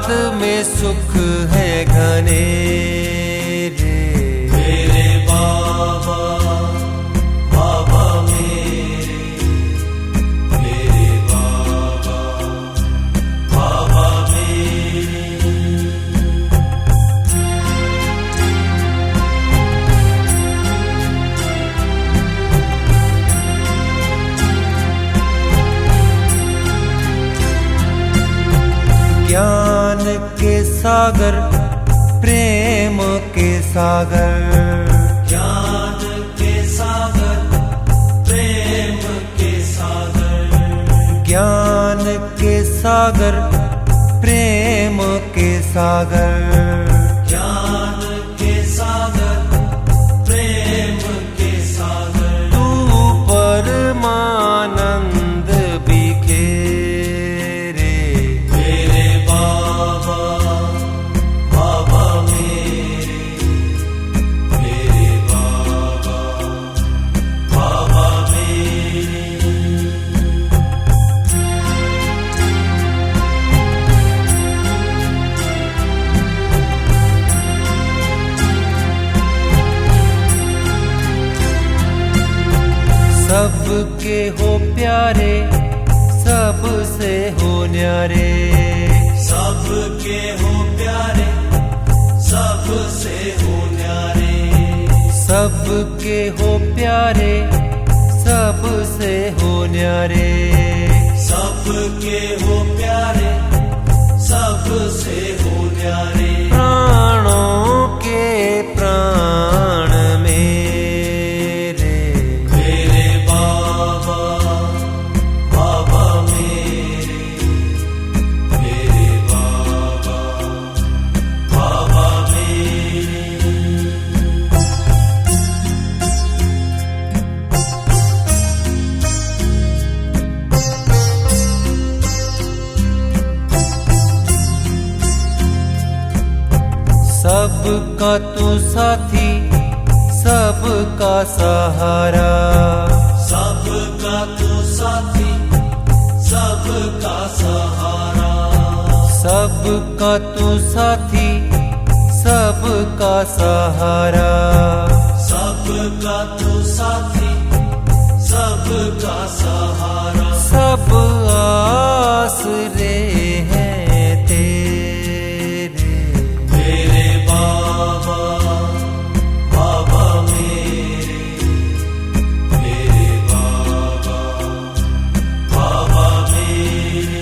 साथ में सुख है घने रे। मेरे बाबा बाबा मेरे बाबा बाबा मेरे। ज्ञान के सागर प्रेम के सागर, ज्ञान के सागर प्रेम के सागर, ज्ञान के सागर प्रेम के सागर, ज्ञान के सागर प्रेम के सागर। तू परमानंद बिखेरे। मेरे बाबा बाबा मेरे बाबा बाबा मेरे। सबके हो प्यारे सबसे हो न्यारे, सबके हो प्यारे सबसे हो न्यारे, सबके हो प्यारे सबसे हो न्यारे, सबके हो प्यारे सबसे हो न्यारे। प्राणों के प्राण मेरे। मेरे बाबा बाबा मेरे बाबा बाबा मेरे। सबका तू साथी सबका सहारा, सबका तू साथी सबका सहारा, सबका तू साथी सबका सहारा, सबका तू साथी सबका सहारा। सब आसरे हैं तेरे। मेरे बाबा बाबा मेरे बाबा बाबा मेरे।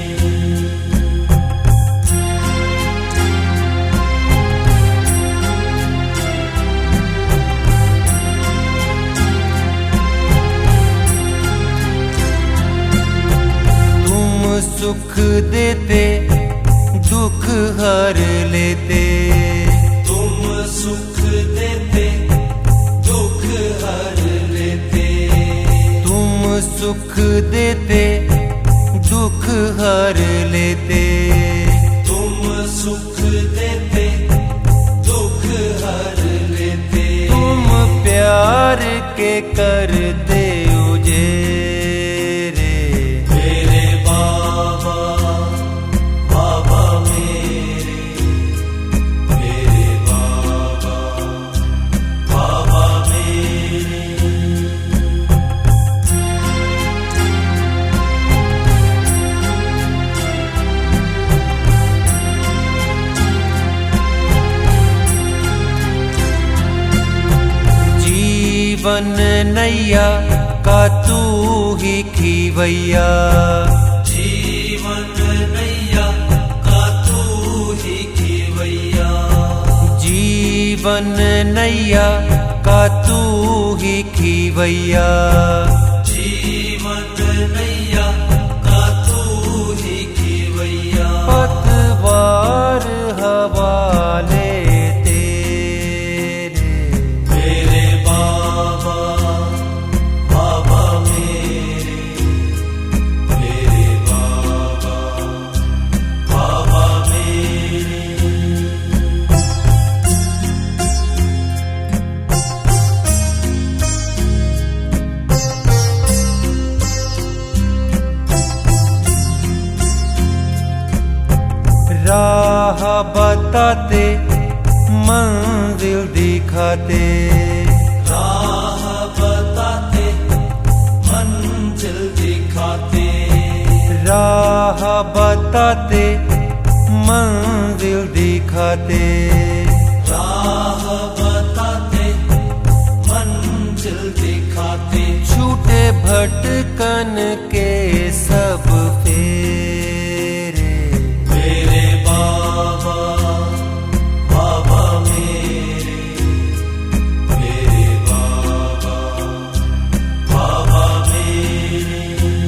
तुम सुख देते दुख हर लेते, तुम सुख देते दुख हर लेते, तुम सुख देते दुख हर लेते, तुम सुख देते दुख हर लेते। तुम प्यार के करते उजेरे। मेरे बाबा बाबा मेरे बाबा बाबा मेरे। जीवन नैया का तू ही खीवैया, जीवन नैया का तू ही खीवैया, जीवन नैया का तू ही खीवैया, जीवन नैया का तू ही खीवैया। पतवार हवाले तेरे। मेरे बाबा बाबा मेरे बाबा बाबा मेरे। रा राह बताते मंजिल दिखाते, राह बताते मंजिल दिखाते, राह बताते मंजिल दिखाते, राह बताते मंजिल दिखाते। छूटे भटकन के सब फेरे, मेरे बाबा बाबा मेरे, मेरे बाबा बाबा मेरे।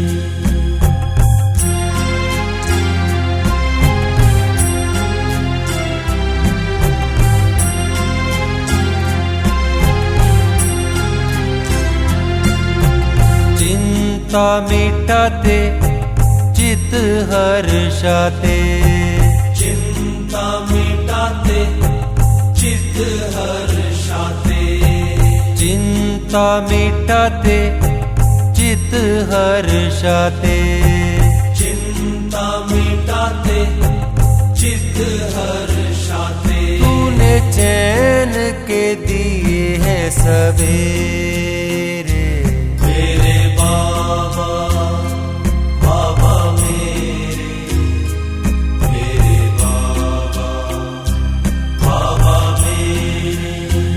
चिंता मिटाते चित हर्षाते, चिंता मिटाते चित हर्षाते, चिंता मिटाते चित हर्षाते, चिंता मिटाते चित हर्षाते। तूने चैन के दिए हैं सवेरे, मेरे बाबा बाबा मेरे, मेरे बाबा बाबा मेरे।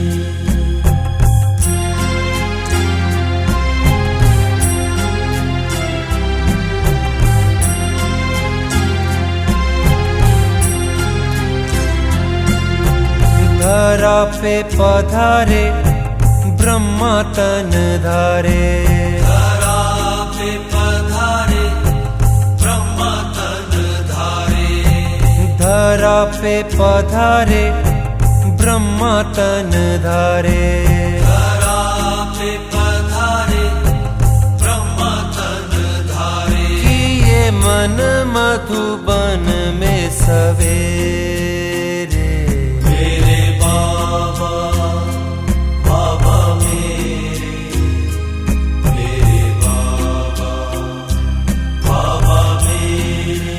धरा पे पधारे ब्रह्मा तन धारे, धरा पे पधारे ब्रह्मा तन धारे, धरा पे पधारे ब्रह्मा तन धारे, धरा पे पधारे ब्रह्मा तन धारे। किए मन मधुबन में सवेरे, मेरे बाबा बाबा मेरे, मेरे बाबा बाबा मेरे।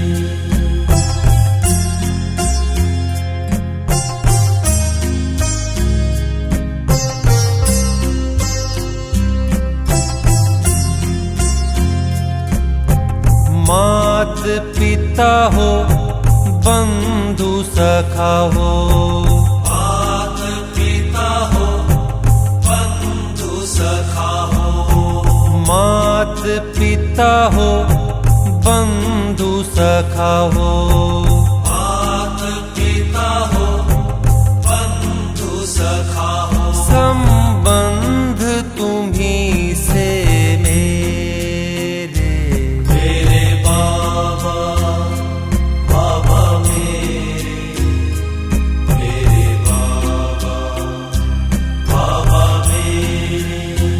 मात पिता हो बंधु सखा हो, मात पिता हो बंधु सखा हो, मात पिता हो बंधु सखा हो, मात पिता हो बंधु सखा हो। संबंध तुम्ही से मेरे, मेरे बाबा बाबा मेरे, मेरे बाबा बाबा मेरे।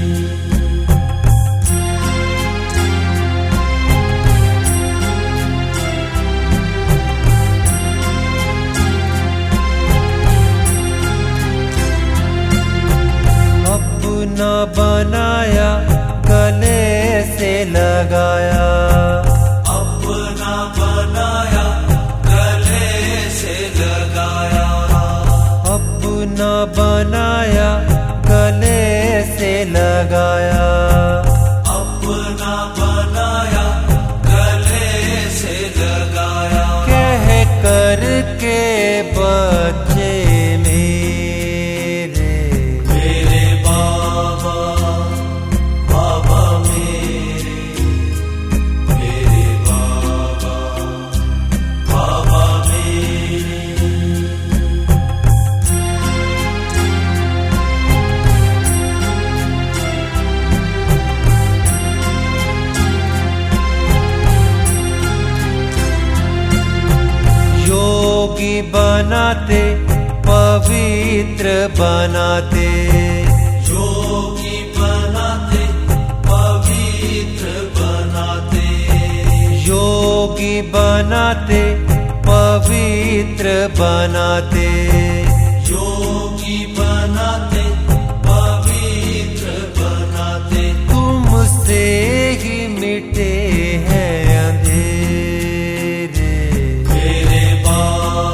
अपना बनाया गले से लगाया, अपना बनाया गले से लगाया, अपना बनाया गले से लगाया, अपना बनाया गले से लगाया। कह कर के बच्चे मेरे, मेरे बाबा बाबा मेरे, मेरे बाबा बाबा मेरे। योगी बनाते पवित्र बनाते, योगी बनाते पवित्र बनाते, योगी बनाते पवित्र बनाते, योगी बनाते पवित्र बनाते। तुमसे ही मिटे हैं अंधेरे, मेरे बाबा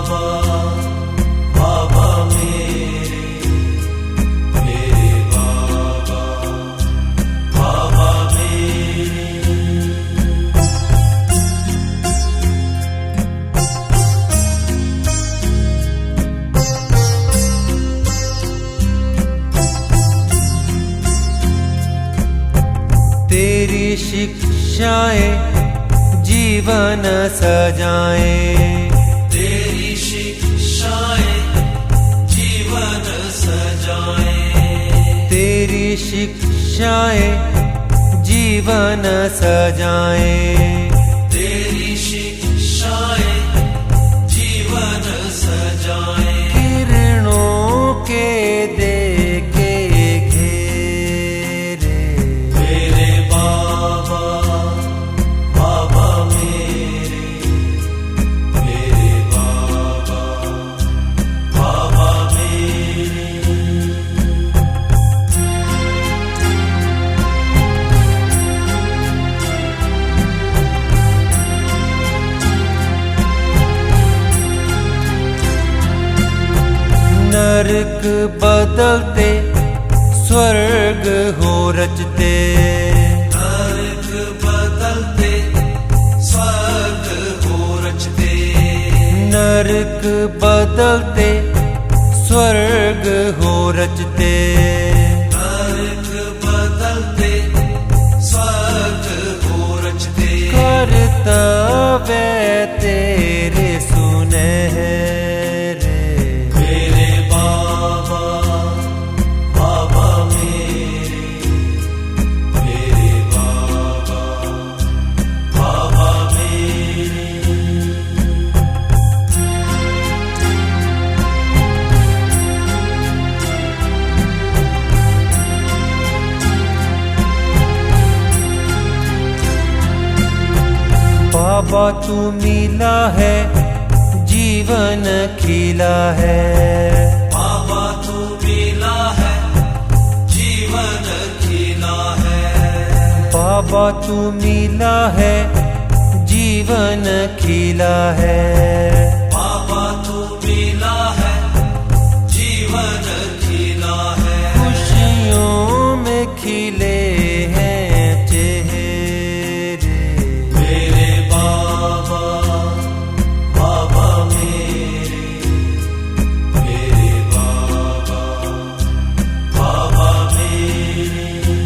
शिक्षाएं जीवन सजाएं, तेरी शिक्षाएं जीवन सजाएं, तेरी शिक्षाएं जीवन सजाएं, तेरी शिक्षाएं जीवन सजाएं। किरणों के देके घेरे, मेरे बाबा बाबा मेरे बाबा बाबा मेरे। नरक बदलते स्वर्ग हो रचते, नरक बदलते स्वर्ग हो रचते, नरक बदलते स्वर्ग हो रचते, नरक बदलते स्वर्ग हो रचते। कर्तव्य तेरे सुनहरे, मेरे बाबा बाबा मेरे बाबा बाबा मेरे। बाबा तू मिला है जीवन खिला है, बाबा तू मिला है जीवन खिला है, बाबा तू मिला है जीवन खिला है, बाबा तू मिला है जीवन खिला है। खुशियों में खिले हैं चेहरे, मेरे बाबा बाबा मेरे बाबा बाबा मेरे।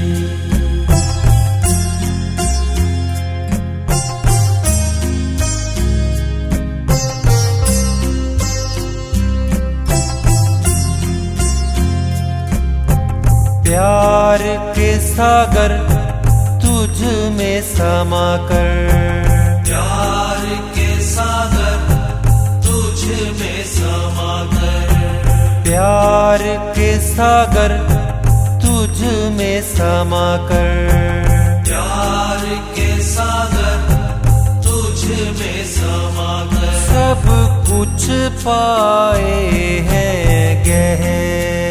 प्यार के सागर तुझ में समा कर, प्यार के सागर तुझ में समा कर, प्यार के सागर तुझ में समा कर, प्यार के सागर तुझ में समा कर। सब कुछ पाए हैं गहरे,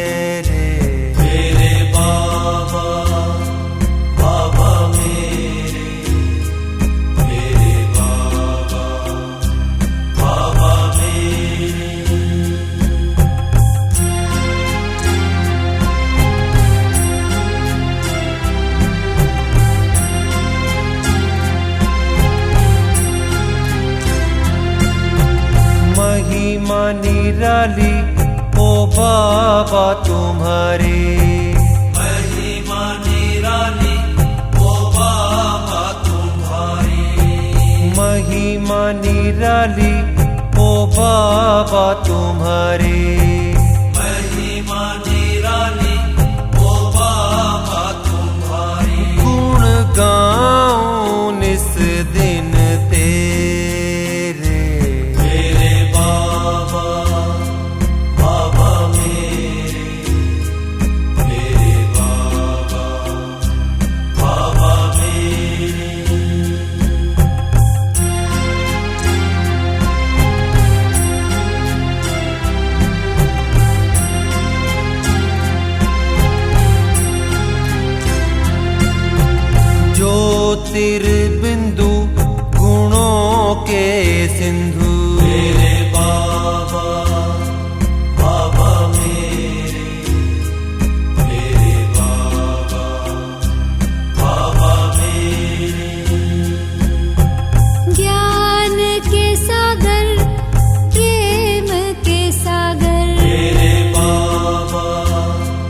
मेरे बाबा बाबा मेरे बाबा बाबा मेरे। महिमा निराली ओ बाबा तुम्हारी, महिमा निराली ओ बाबा तुम्हारी, महिमा निराली ओ बाबा तुम्हारी, महिमा निराली ओ बाबा तुम्हारी। गुण गाऊं निस दिन तेरे, मेरे बाबा बाबा मेरे बाबा बाबा मेरे। ज्योतिर्बिंदु गुणों के सिंधु, मेरे बाबा बाबा मेरे बाबा बाबा मेरे। ज्ञान के सागर प्रेम के सागर, मेरे बाबा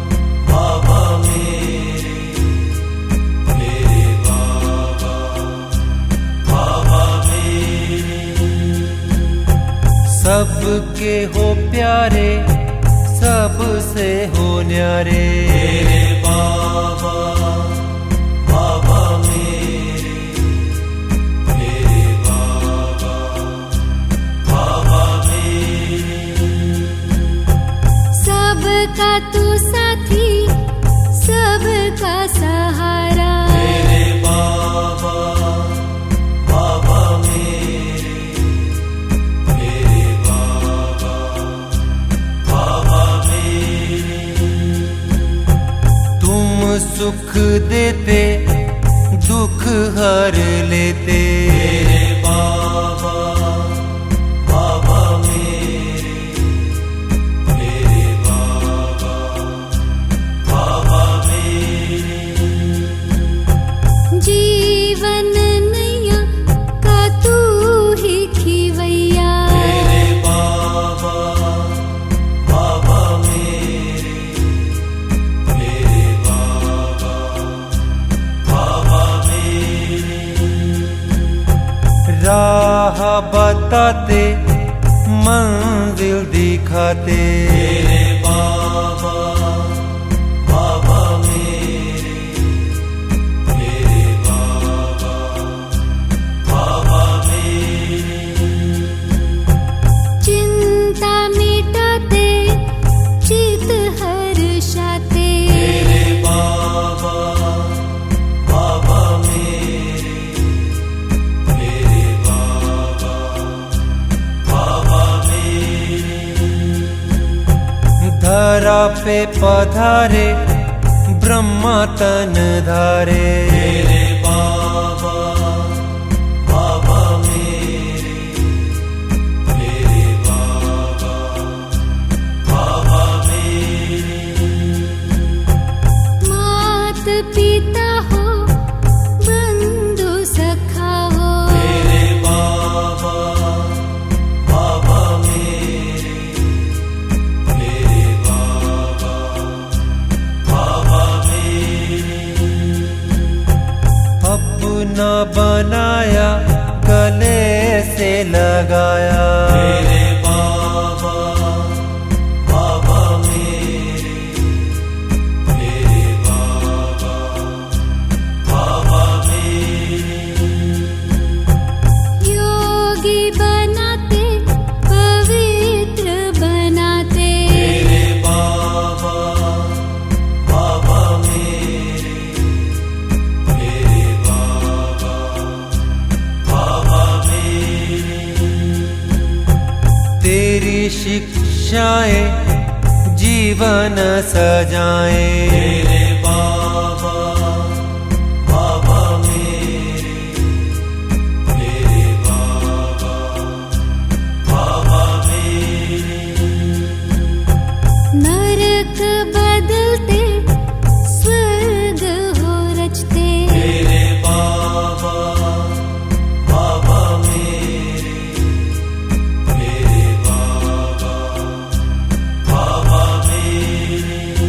बाबा मेरे बाबा सबके हो प्यारे, सबसे हो न्यारे। मेरे बाबा, बाबा मेरे, मेरे बाबा, बाबा मेरे। सबका तू साथी, सबका सहारा। मेरे बाबा, बाबा मेरे, मेरे बाबा, बाबा मेरे। तुम सुख देते, दुख हर लेते। मेरे बाबा, बाबा मेरे, मेरे बाबा, बाबा मेरे। जीवन नैया का तू ही खिवैया। मेरे बाबा, बाबा मेरे, मेरे बाबा, बाबा मेरे। राह बताते, मंजिल दिखाते। मेरे बाबा, बाबा मेरे, मेरे बाबा, बाबा मेरे। चिंता मिटाते, चित हर्षाते। मेरे बाबा, बाबा मेरे, मेरे बाबा, बाबा मेरे। धरा पे पधारे, ब्रह्मा तन धारे। मेरे बाबा, बाबा मेरे, मेरे बाबा, बाबा मेरे। मात पिता हो, बंधु सखा हो। मेरे बाबा, बाबा मेरे, मेरे बाबा, बाबा मेरे। अपना बनाया, गले से लगाया। मेरे बाबा, बाबा मेरे, मेरे बाबा, बाबा मेरे। योगी बनाते, पवित्र बनाते। मेरे बाबा, बाबा मेरे, मेरे बाबा, बाबा मेरे। तेरी शिक्षाएं जीवन सजाएं। मेरे बाबा, बाबा मेरे, मेरे बाबा, बाबा मेरे। नरक बदलते, स्वर्ग हो रचते। मेरे बाबा, बाबा मेरे, मेरे बाबा, बाबा मेरे।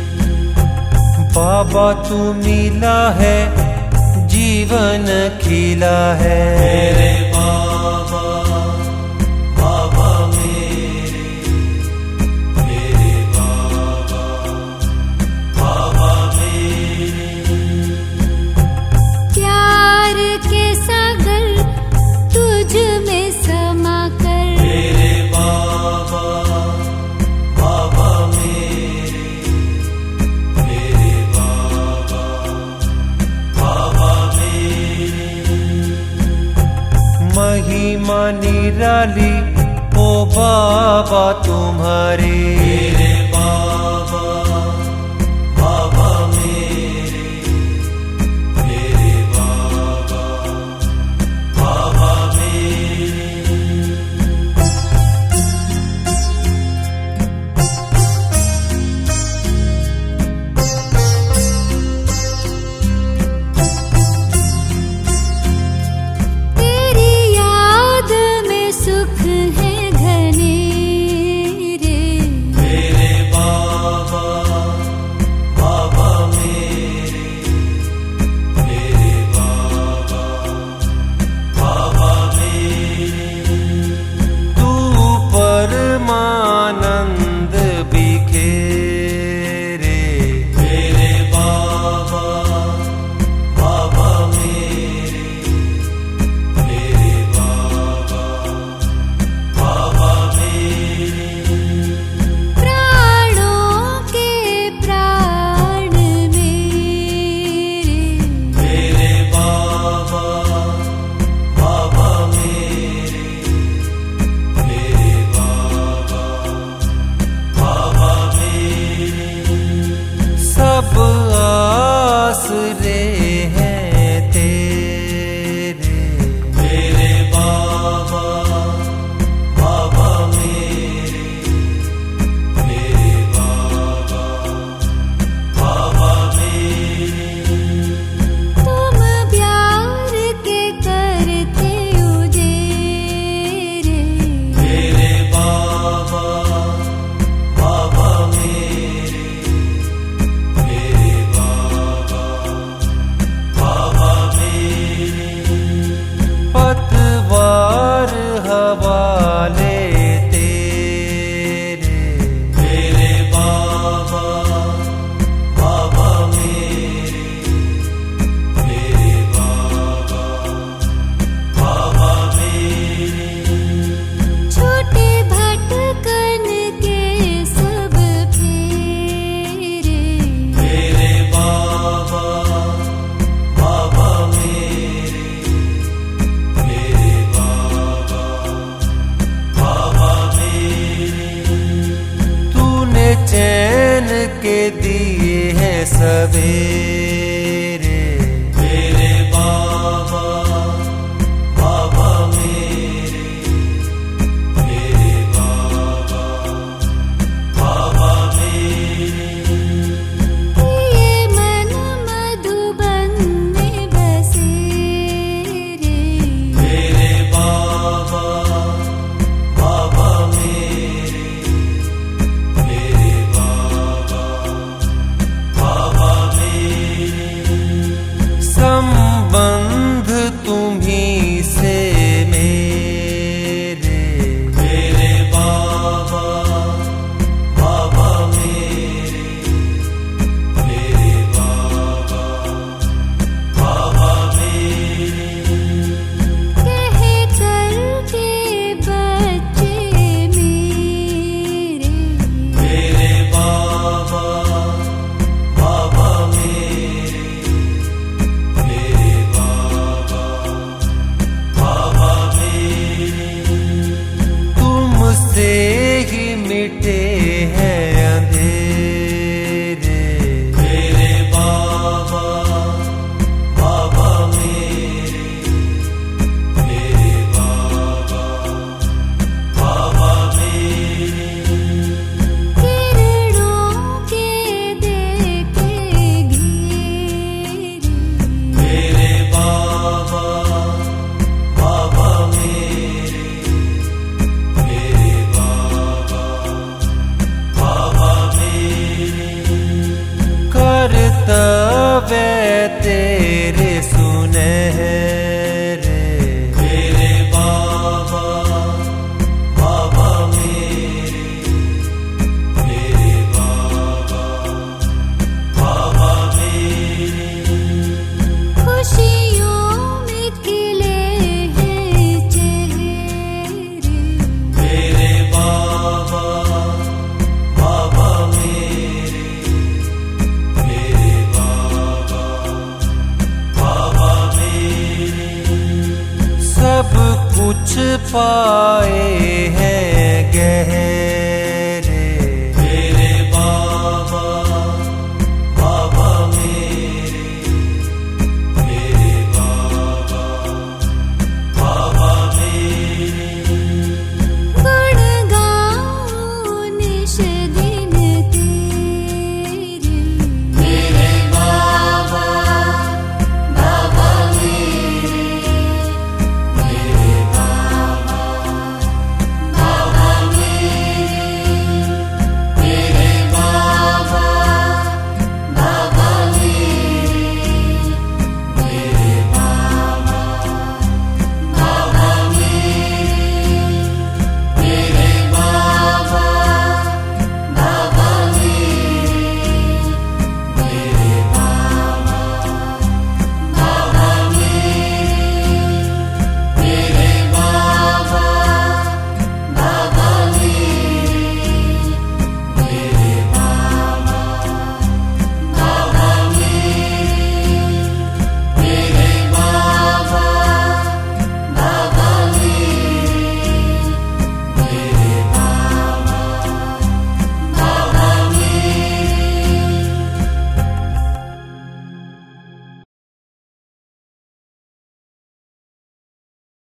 बाबा तू मिला है, जीवन खिला है। मेरे बाबा, बाबा मेरे, मेरे बाबा, बाबा मेरे। प्यार के सागर तुझ में समा कर। मेरे बाबा, बाबा मेरे, मेरे बाबा, बाबा मेरे। महिमा निराली, ओ बाबा तुम्हारी। मेरे बाबा, बाबा मेरे, मेरे बाबा, बाबा मेरे। तेरी याद में सुख है घने रे। मेरे बाबा, सवेरे। मेरे बाबा बाबा मेरे, मेरे बाबा बाबा मेरे। ये मन मधुबन में बसे रे। मेरे बाबा बाबा मेरे, मेरे बाबा बाबा मेरे। संबंध तुम्हीं से मेरे। मेरे बाबा बाबा मेरे, मेरे बाबा बाबा मेरे। कह करके बच्चे मेरे। मेरे बाबा बाबा मेरे, मेरे बाबा बाबा मेरे। तुमसे ही मिटे हैं अंधेरे। मेरे बाबा बाबा मेरे, मेरे बाबा बाबा मेरे। किरणों के देखे घेरे। मेरे बाबा बाबा मेरे, मेरे बाबा बाबा मेरे। कर्तव्य तेरे सुनहरे। मेरे बाबा बाबा मेरे, मेरे बाबा बाबा मेरे। खुशियों में खिले हैं चेहरे। मेरे बाबा बाबा मेरे, मेरे बाबा बाबा मेरे। सब कुछ पाए हैं